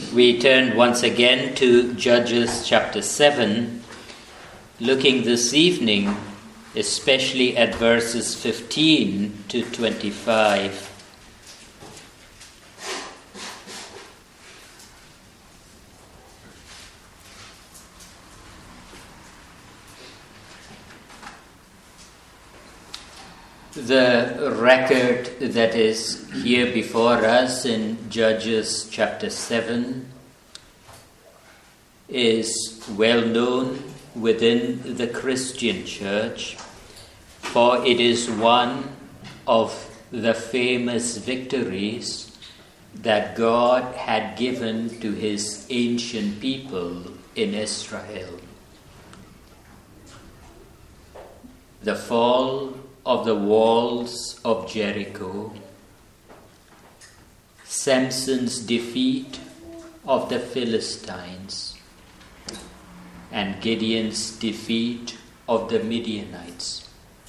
We turn once again to Judges chapter 7, looking this evening especially at verses 15 to 25. The record that is here before us in Judges chapter 7 is well known within the Christian church, for it is one of the famous victories that God had given to his ancient people in Israel. The fall of the walls of Jericho, Samson's defeat of the Philistines, and Gideon's defeat of the Midianites.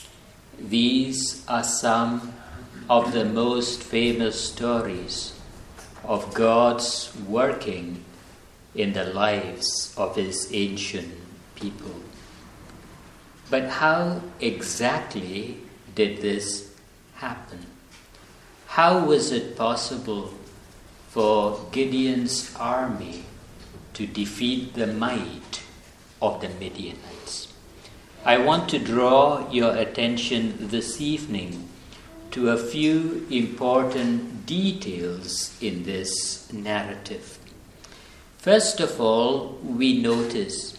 These are some of the most famous stories of God's working in the lives of his ancient people. But how exactly did this happen? How was it possible for Gideon's army to defeat the might of the Midianites? I want to draw your attention this evening to a few important details in this narrative. First of all, we notice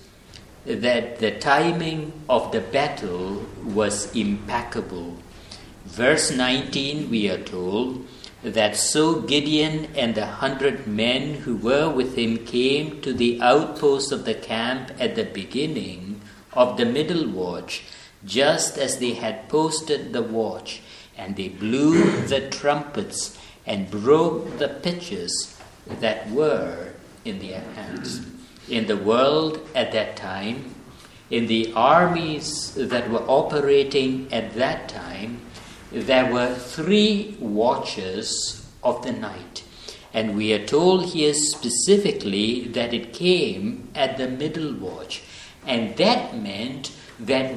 that the timing of the battle was impeccable. Verse 19, we are told that so Gideon and the 100 men who were with him came to the outpost of the camp at the beginning of the middle watch, just as they had posted the watch, and they blew the trumpets and broke the pitchers that were in their hands. In the world at that time, in the armies that were operating at that time, there were 3 watches of the night. And we are told here specifically that it came at the middle watch. And that meant that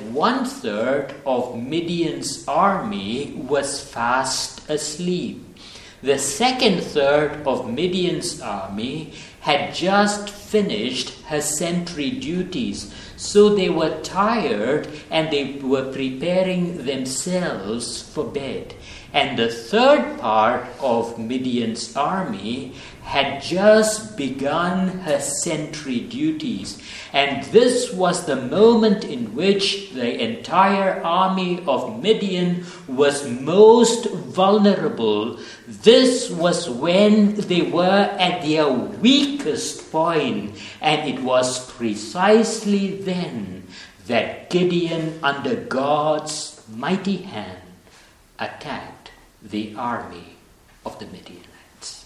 1/3 of Midian's army was fast asleep. The second third of Midian's army had just finished her sentry duties, so they were tired and they were preparing themselves for bed. And the third part of Midian's army had just begun her sentry duties. And this was the moment in which the entire army of Midian was most vulnerable. This was when they were at their weakest point, and it was precisely then that Gideon, under God's mighty hand, attacked the army of the Midianites.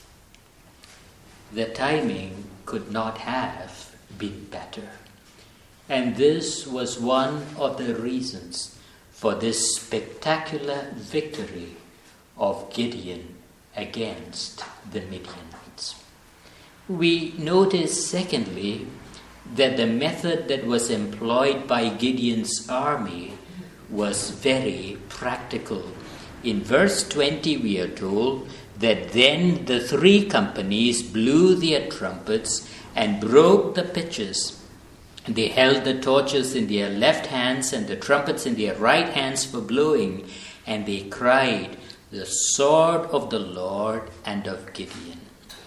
The timing could not have been better. And this was one of the reasons for this spectacular victory of Gideon against the Midianites. We notice, secondly, that the method that was employed by Gideon's army was very practical. In verse 20 we are told that then the 3 companies blew their trumpets and broke the pitchers. They held the torches in their left hands and the trumpets in their right hands for blowing, and they cried, "The sword of the Lord and of Gideon."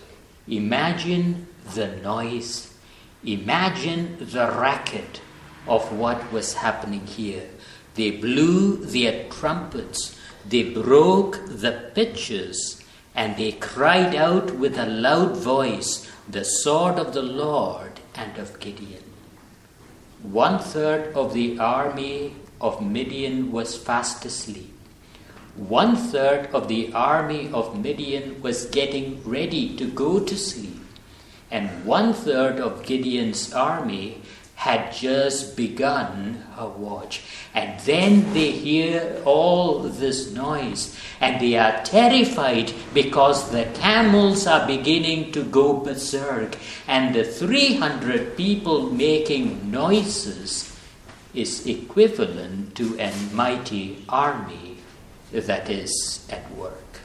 Imagine the noise, imagine the racket of what was happening here. They blew their trumpets, they broke the pitchers, and they cried out with a loud voice, "The sword of the Lord and of Gideon." 1/3 of the army of Midian was fast asleep. 1/3 of the army of Midian was getting ready to go to sleep. And 1/3 of Gideon's army had just begun her watch. And then they hear all this noise and they are terrified because the camels are beginning to go berserk, and the 300 people making noises is equivalent to a mighty army that is at work.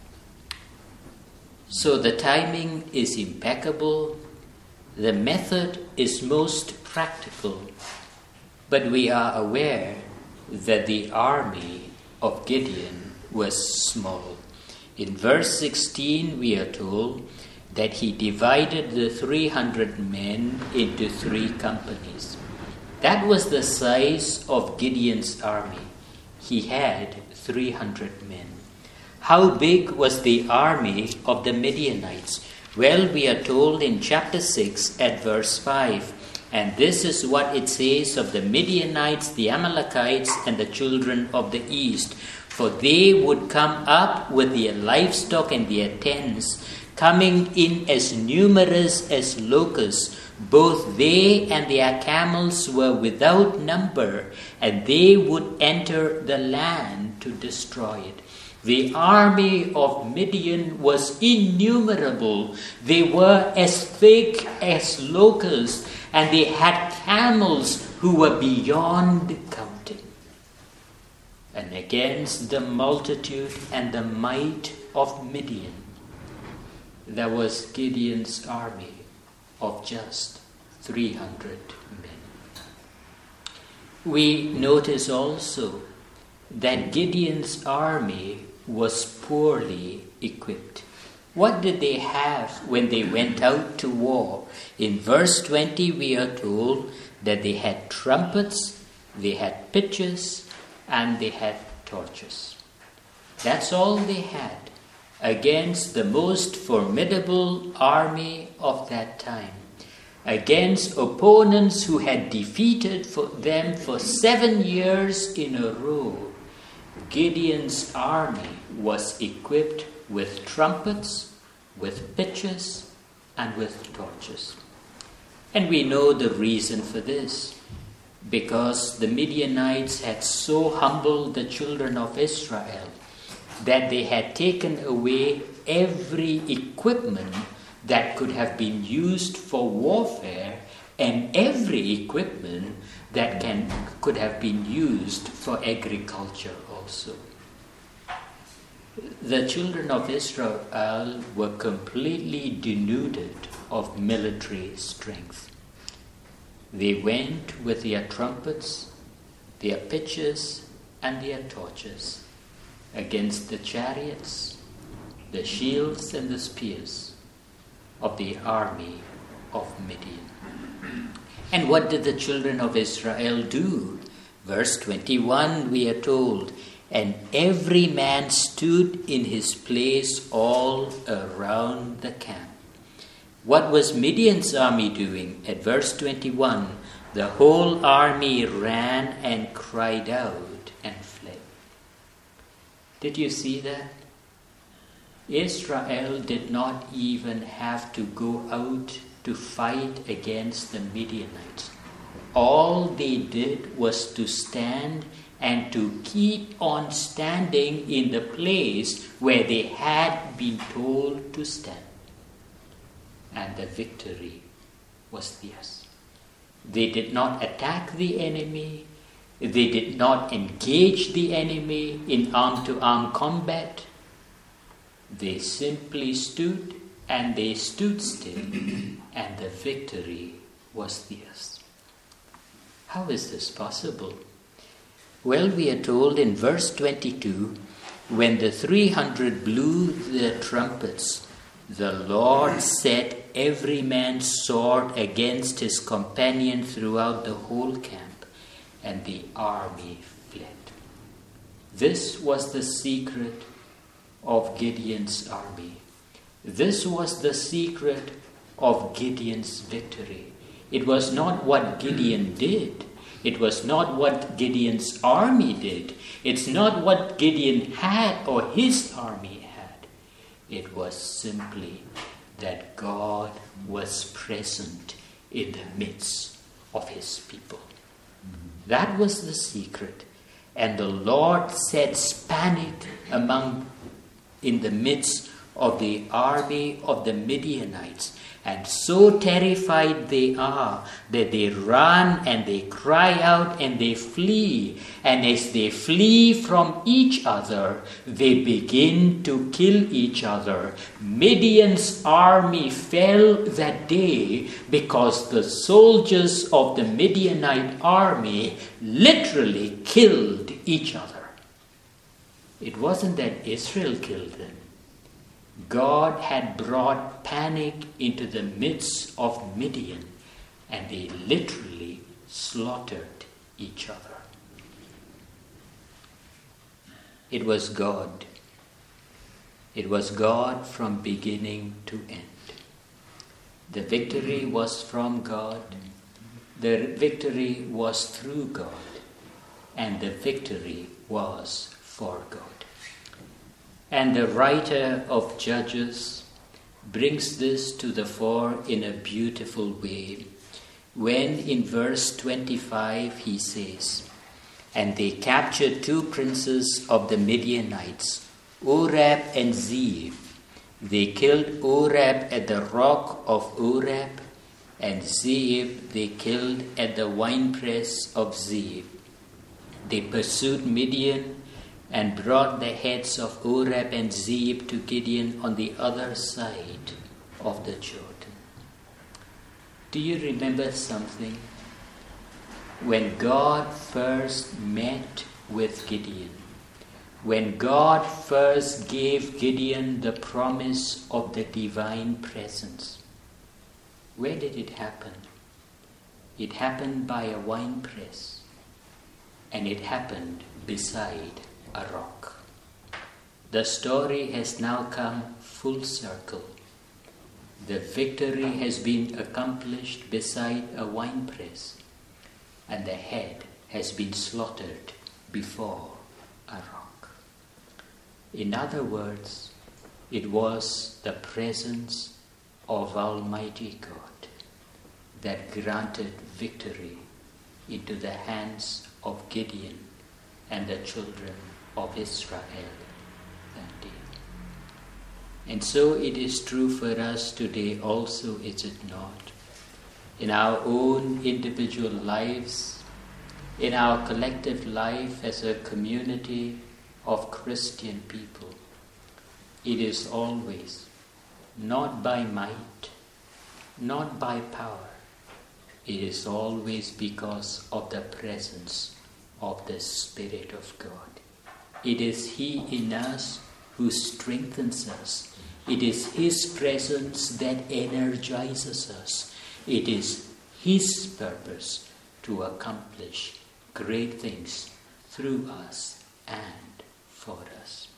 So the timing is impeccable. The method is most practical, but we are aware that the army of Gideon was small. In verse 16 we are told that he divided the 300 men into 3 companies. That was the size of Gideon's army. He had 300 men. How big was the army of the Midianites? Well, we are told in chapter 6 at verse 5, and this is what it says of the Midianites, the Amalekites, and the children of the east. For they would come up with their livestock and their tents, coming in as numerous as locusts. Both they and their camels were without number, and they would enter the land to destroy it. The army of Midian was innumerable. They were as thick as locusts, and they had camels who were beyond counting. And against the multitude and the might of Midian, there was Gideon's army of just 300 men. We notice also that Gideon's army was poorly equipped. What did they have when they went out to war? In verse 20 we are told that they had trumpets, they had pitchers, and they had torches. That's all they had against the most formidable army of that time, against opponents who had defeated them for 7 years in a row. Gideon's army was equipped with trumpets, with pitchers, and with torches. And we know the reason for this, because the Midianites had so humbled the children of Israel that they had taken away every equipment that could have been used for warfare and every equipment that could have been used for agriculture also. The children of Israel were completely denuded of military strength. They went with their trumpets, their pitchers, and their torches against the chariots, the shields, and the spears of the army of Midian. And what did the children of Israel do? Verse 21 we are told, and every man stood in his place all around the camp. What was Midian's army doing? At verse 21, the whole army ran and cried out and fled. Did you see that? Israel did not even have to go out to fight against the Midianites. All they did was to stand and to keep on standing in the place where they had been told to stand. And the victory was theirs. They did not attack the enemy. They did not engage the enemy in arm-to-arm combat. They simply stood, and they stood still, and the victory was theirs. How is this possible? Well, we are told in verse 22, when the 300 blew their trumpets, the Lord set every man's sword against his companion throughout the whole camp, and the army fled. This was the secret of Gideon's army. This was the secret of Gideon's victory. It was not what Gideon did. It was not what Gideon's army did. It's not what Gideon had or his army had. It was simply that God was present in the midst of his people. That was the secret. And the Lord sets panic in the midst of the army of the Midianites. And so terrified they are that they run and they cry out and they flee. And as they flee from each other, they begin to kill each other. Midian's army fell that day because the soldiers of the Midianite army literally killed each other. It wasn't that Israel killed them. God had brought panic into the midst of Midian, and they literally slaughtered each other. It was God. It was God from beginning to end. The victory was from God. The victory was through God. And the victory was for God. And the writer of Judges brings this to the fore in a beautiful way when in verse 25 he says, "And they captured 2 princes of the Midianites, Oreb and Zeeb. They killed Oreb at the rock of Oreb, and Zeeb they killed at the winepress of Zeeb. They pursued Midian and brought the heads of Oreb and Zeeb to Gideon on the other side of the Jordan." Do you remember something? When God first met with Gideon, when God first gave Gideon the promise of the divine presence, where did it happen? It happened by a winepress, and it happened beside a rock. The story has now come full circle. The victory has been accomplished beside a winepress, and the head has been slaughtered before a rock. In other words, it was the presence of Almighty God that granted victory into the hands of Gideon and the children of Israel that day. And so it is true for us today also, is it not? In our own individual lives, in our collective life as a community of Christian people, it is always not by might, not by power. It is always because of the presence of the Spirit of God. It is He in us who strengthens us. It is His presence that energizes us. It is His purpose to accomplish great things through us and for us.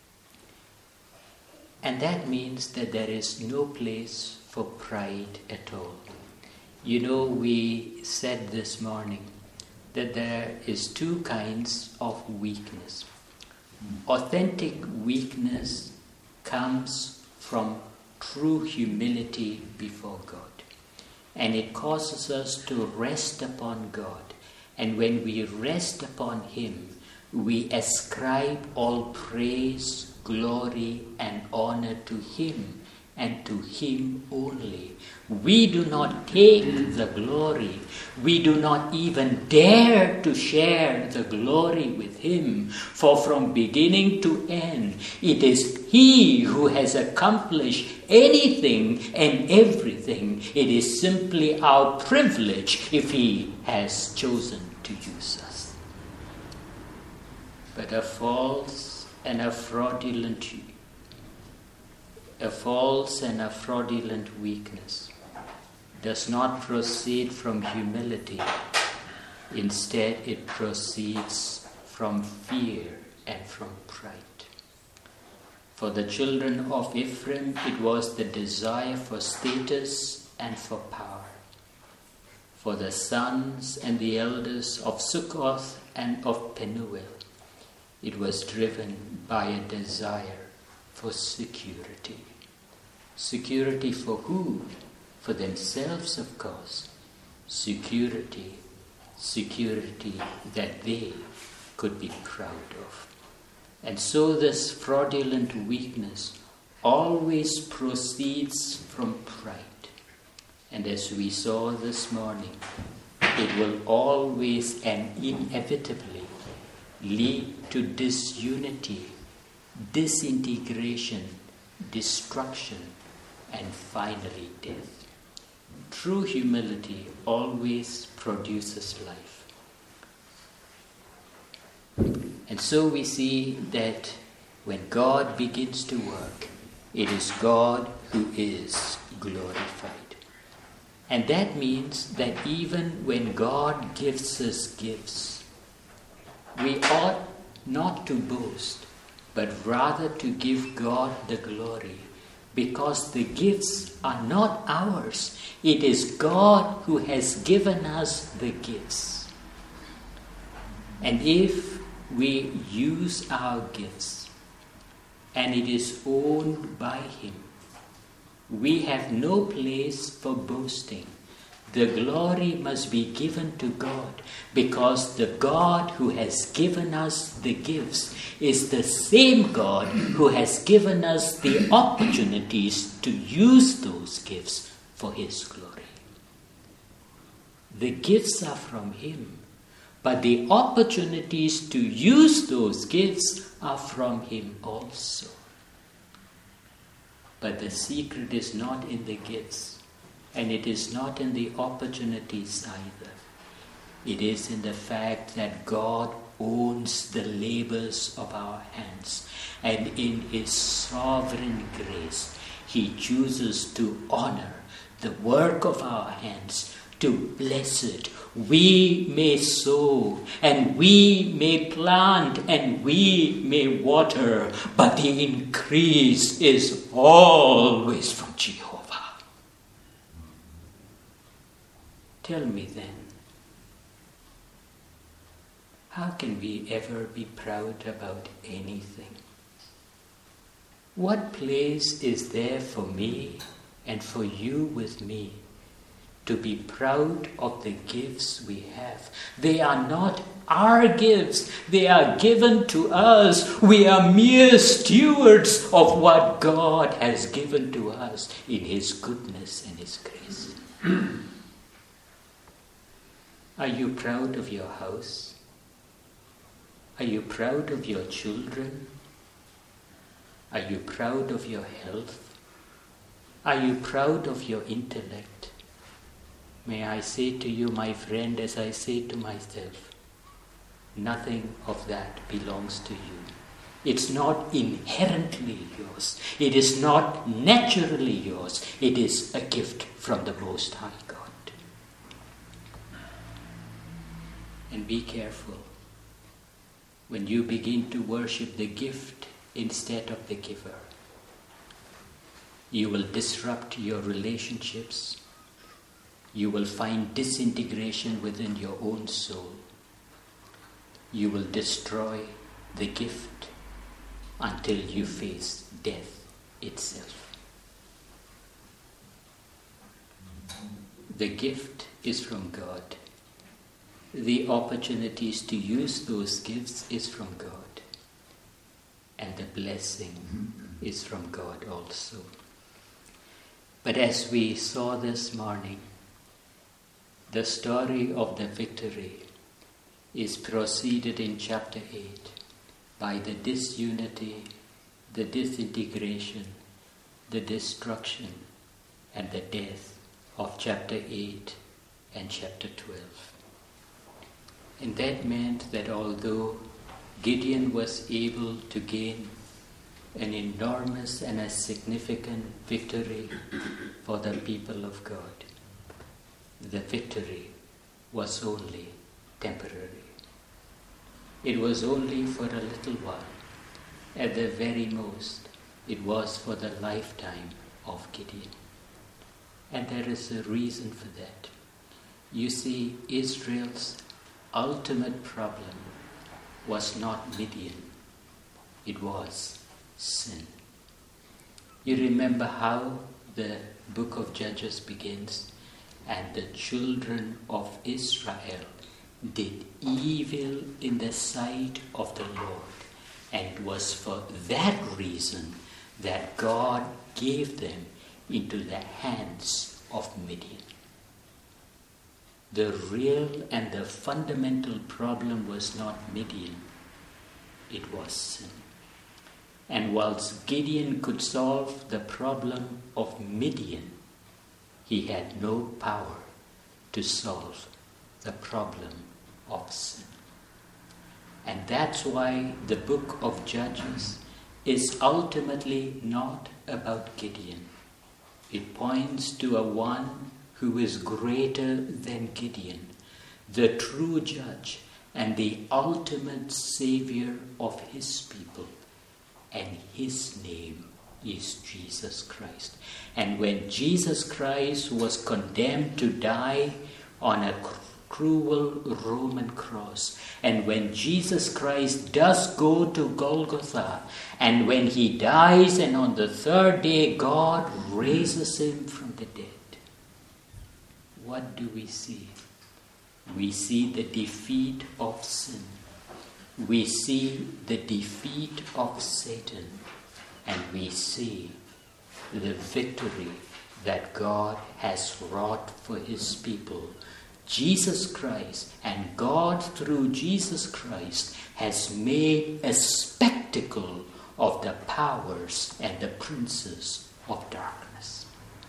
And that means that there is no place for pride at all. You know, we said this morning that there is 2 kinds of weakness. Authentic weakness comes from true humility before God. And it causes us to rest upon God. And when we rest upon Him, we ascribe all praise, glory, and honor to Him, and to Him only. We do not take the glory. We do not even dare to share the glory with Him. For from beginning to end, it is He who has accomplished anything and everything. It is simply our privilege if He has chosen to use us. But a false and a fraudulent weakness does not proceed from humility. Instead, it proceeds from fear and from pride. For the children of Ephraim, it was the desire for status and for power. For the sons and the elders of Sukkoth and of Penuel, it was driven by a desire for security. Security for who? For themselves, of course. security that they could be proud of. And so this fraudulent weakness always proceeds from pride. And as we saw this morning, it will always and inevitably lead to disunity, disintegration, destruction, and finally death. True humility always produces life. And so we see that when God begins to work, it is God who is glorified. And that means that even when God gives us gifts, we ought not to boast, but rather to give God the glory, because the gifts are not ours. It is God who has given us the gifts. And if we use our gifts and it is owned by Him, we have no place for boasting. The glory must be given to God, because the God who has given us the gifts is the same God who has given us the opportunities to use those gifts for His glory. The gifts are from Him, but the opportunities to use those gifts are from Him also. But the secret is not in the gifts, and it is not in the opportunities either. It is in the fact that God owns the labors of our hands, and in His sovereign grace, He chooses to honor the work of our hands, to bless it. We may sow, and we may plant, and we may water, but the increase is always from Jehovah. Tell me then, how can we ever be proud about anything? What place is there for me and for you with me to be proud of the gifts we have? They are not our gifts. They are given to us. We are mere stewards of what God has given to us in His goodness and His grace. Are you proud of your house? Are you proud of your children? Are you proud of your health? Are you proud of your intellect? May I say to you, my friend, as I say to myself, nothing of that belongs to you. It's not inherently yours. It is not naturally yours. It is a gift from the Most High God. And be careful when you begin to worship the gift instead of the giver. You will disrupt your relationships. You will find disintegration within your own soul. You will destroy the gift until you face death itself. The gift is from God. The opportunities to use those gifts is from God. And the blessing is from God also. But as we saw this morning, the story of the victory is proceeded in chapter 8 by the disunity, the disintegration, the destruction, and the death of chapter 8 and chapter 12. And that meant that although Gideon was able to gain an enormous and a significant victory for the people of God, the victory was only temporary. It was only for a little while. At the very most, it was for the lifetime of Gideon. And there is a reason for that. You see, Israel's ultimate problem was not Midian. It was sin. You remember how the book of Judges begins? and the children of Israel did evil in the sight of the Lord. And it was for that reason that God gave them into the hands of Midian. The real and the fundamental problem was not Midian, it was sin. And whilst Gideon could solve the problem of Midian, he had no power to solve the problem of sin. And that's why the book of Judges is ultimately not about Gideon. It points to a one who is greater than Gideon, the true judge and the ultimate savior of his people. And his name is Jesus Christ. And when Jesus Christ was condemned to die on a cruel Roman cross, and when Jesus Christ does go to Golgotha, and when he dies and on the third day God raises him from the dead, what do we see? We see the defeat of sin. We see the defeat of Satan, and we see the victory that God has wrought for his people. Jesus Christ, and God through Jesus Christ has made a spectacle of the powers and the princes of darkness.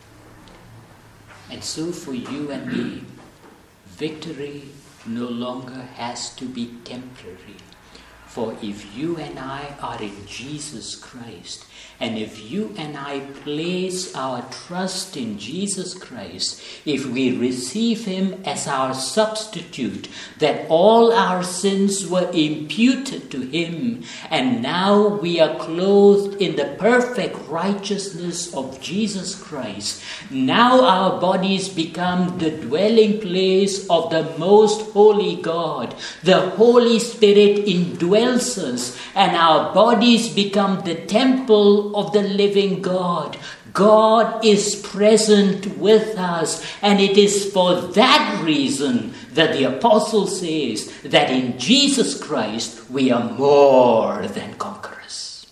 And so for you and me, victory no longer has to be temporary. For if you and I are in Jesus Christ, and if you and I place our trust in Jesus Christ, if we receive him as our substitute, that all our sins were imputed to him, and now we are clothed in the perfect righteousness of Jesus Christ, now our bodies become the dwelling place of the most holy God. The Holy Spirit indwells us, and our bodies become the temple of the living God. God is present with us, and it is for that reason that the apostle says that in Jesus Christ we are more than conquerors.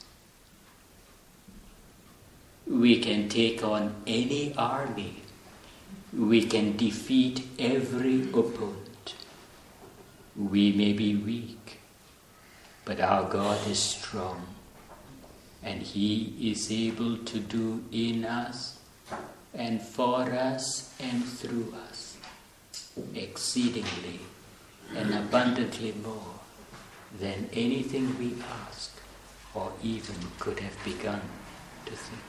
We can take on any army. We can defeat every opponent. We may be weak, but our God is strong, and he is able to do in us and for us and through us exceedingly and abundantly more than anything we ask or even could have begun to think.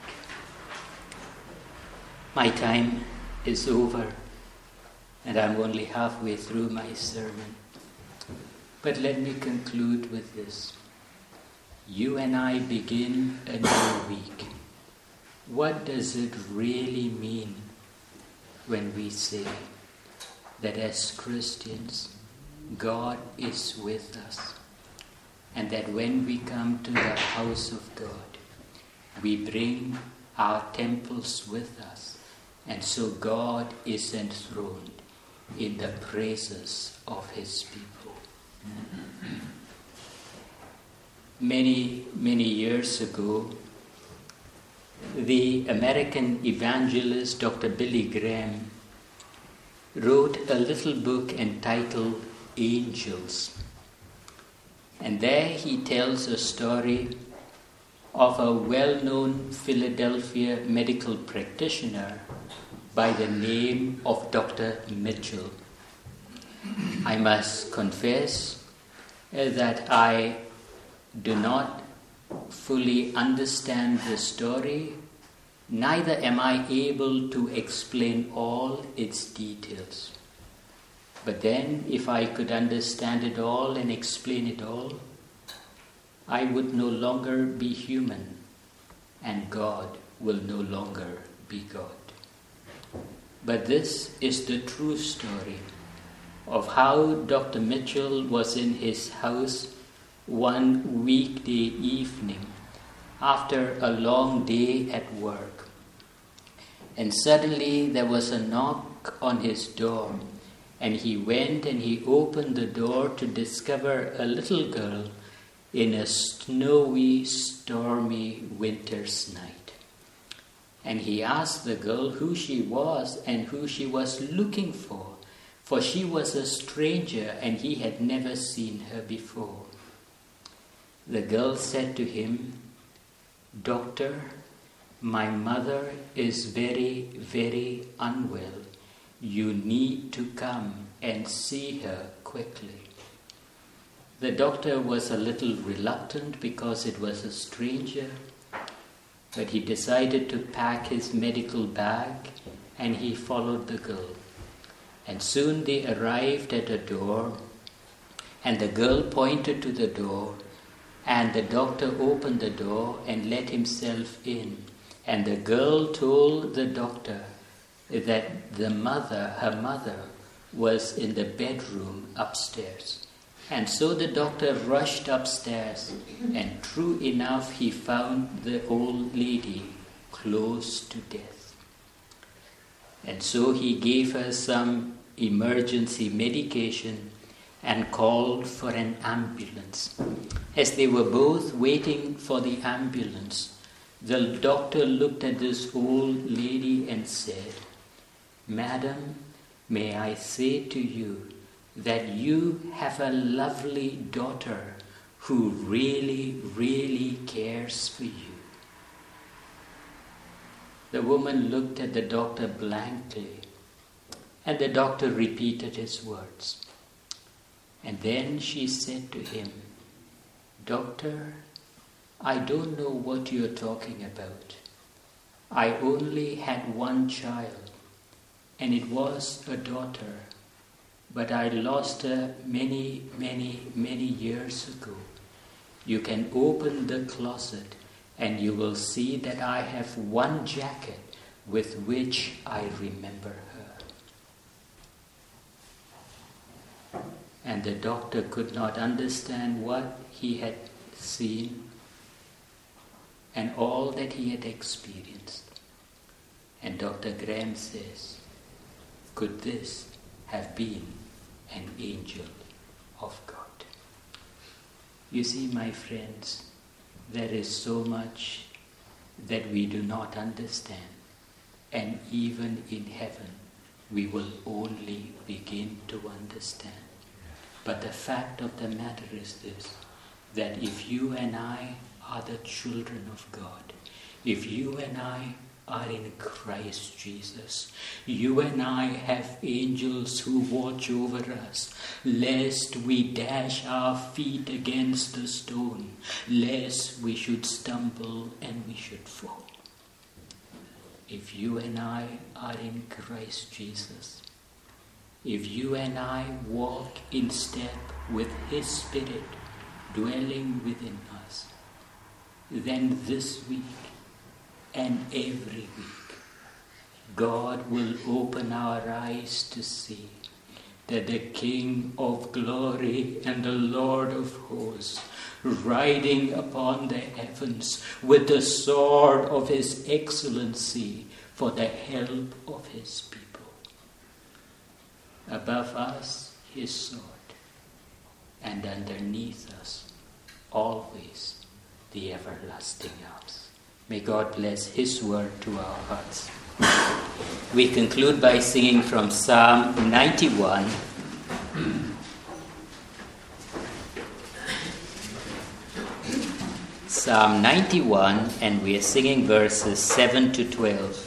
My time is over, and I'm only halfway through my sermon. But let me conclude with this. You and I begin a new week. What does it really mean when we say that as Christians, God is with us, and that when we come to the house of God, we bring our temples with us, and so God is enthroned in the praises of his people. Many, many years ago, the American evangelist Dr. Billy Graham wrote a little book entitled Angels. And there he tells a story of a well-known Philadelphia medical practitioner by the name of Dr. Mitchell. I must confess that I do not fully understand the story, neither am I able to explain all its details. But then, if I could understand it all and explain it all, I would no longer be human, and God will no longer be God. But this is the true story of how Dr. Mitchell was in his house one weekday evening after a long day at work. And suddenly there was a knock knock on his door. And he went and he opened the door to discover a little girl in a snowy, stormy winter's night. And he asked the girl who she was and who she was looking for she was a stranger and he had never seen her before. The girl said to him, "Doctor, my mother is very, very unwell. You need to come and see her quickly." The doctor was a little reluctant because it was a stranger, but he decided to pack his medical bag and he followed the girl. And soon they arrived at a door, and the girl pointed to the door, and the doctor opened the door and let himself in. And the girl told the doctor that her mother, was in the bedroom upstairs. And so the doctor rushed upstairs, and true enough, he found the old lady close to death. And so he gave her some emergency medication and called for an ambulance. As they were both waiting for the ambulance, the doctor looked at this old lady and said, "Madam, may I say to you that you have a lovely daughter who really, really cares for you." The woman looked at the doctor blankly, and the doctor repeated his words. And then she said to him, "Doctor, I don't know what you're talking about. I only had one child, and it was a daughter, but I lost her many, many, many years ago. You can open the closet and you will see that I have one jacket with which I remember her." And the doctor could not understand what he had seen and all that he had experienced. And Dr. Graham says, could this have been an angel of God? You see, my friends, there is so much that we do not understand, and even in heaven we will only begin to understand. But the fact of the matter is this, that if you and I are the children of God, if you and I are in Christ Jesus, you and I have angels who watch over us, lest we dash our feet against a stone, lest we should stumble and we should fall. If you and I are in Christ Jesus, if you and I walk in step with His Spirit dwelling within us, then this week and every week, God will open our eyes to see that the King of glory and the Lord of hosts, riding upon the heavens with the sword of His excellency for the help of His people. Above us, His sword, and underneath us, always the everlasting arms. May God bless His word to our hearts. We conclude by singing from Psalm 91. Psalm 91, and we are singing verses 7 to 12.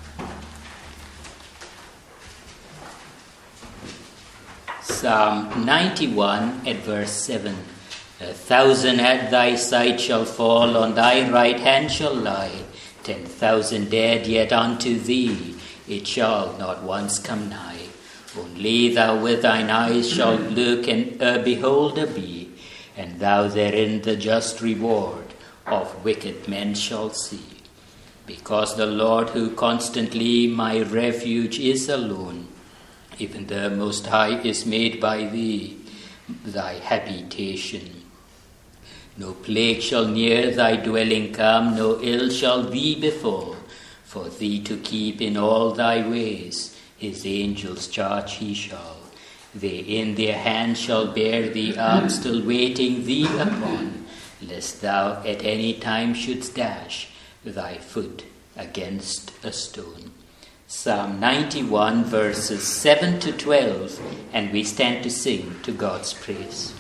Psalm 91 at verse 7. 1,000 at thy side shall fall, on thy right hand shall lie. 10,000 dead, yet unto thee it shall not once come nigh. Only thou with thine eyes shalt look, and a beholder be, and thou therein the just reward of wicked men shalt see. Because the Lord, who constantly my refuge, is alone, even the Most High is made by thee thy habitation. No plague shall near thy dwelling come, no ill shall thee befall. For thee to keep in all thy ways, his angels charge he shall. They in their hands shall bear thee up, still waiting thee upon, lest thou at any time shouldst dash thy foot against a stone. Psalm 91 verses 7 to 12, and we stand to sing to God's praise.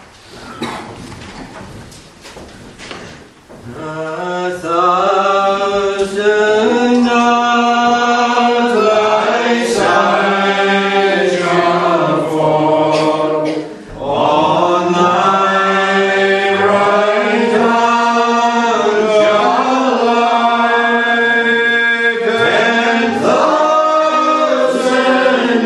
1,000 of thy sight shall fall on thy right hand shall lie, 10,000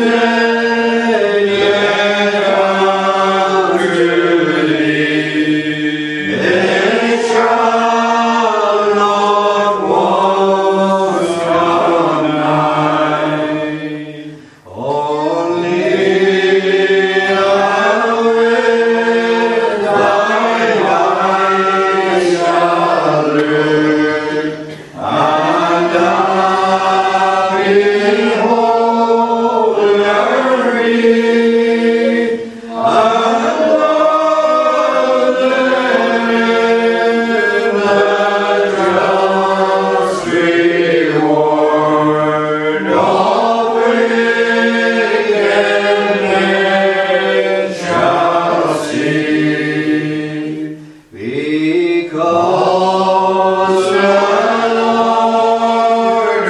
yet after thee. It shall not once come nigh. Only thou with thine eyes shall look, and thou behold and read, and love therein the just reward of wickedness shall see. Because the Lord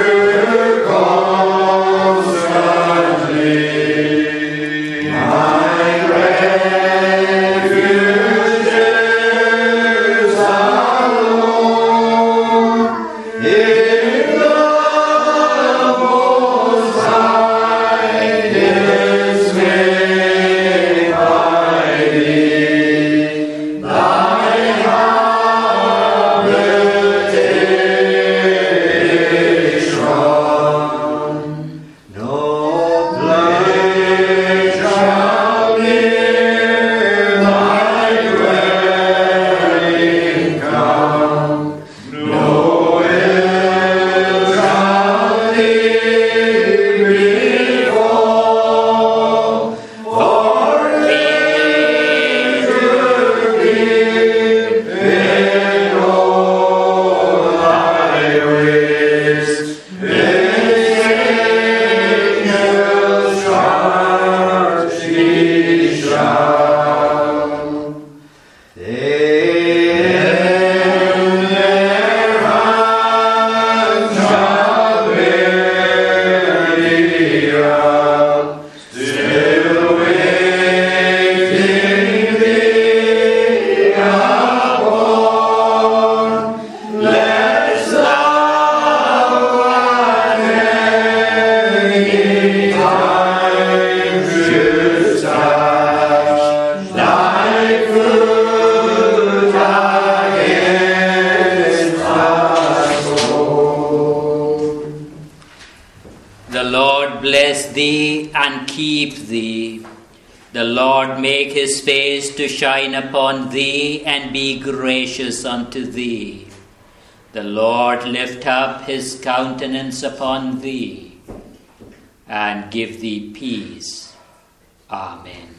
constantly my refuge is alone in the Most High is made by thee. Thy habitation, no plague shall near thy dwelling come, no ill shall thee befall, for thee to keep in all thy ways, his angels charge thee shall. They in their hands shall bear thee up, still waiting thee upon, lest thou at any time shouldst dash thy foot against a stone. The Lord bless thee and keep thee. The Lord make his face to shine upon thee and be gracious unto thee. The Lord lift up his countenance upon thee and give thee peace. Amen.